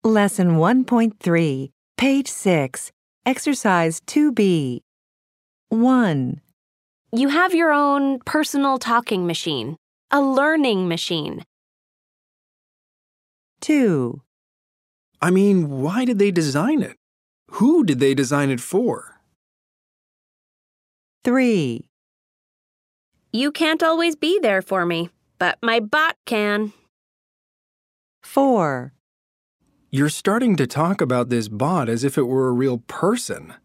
Lesson 1.3, page 6, exercise 2B. 1, You have your own personal talking machine, a learning machine. 2, I mean, why did they design it? Who did they design it for? 3, You can't always be there for me, but my bot can. 4, You're starting to talk about this bot as if it were a real person.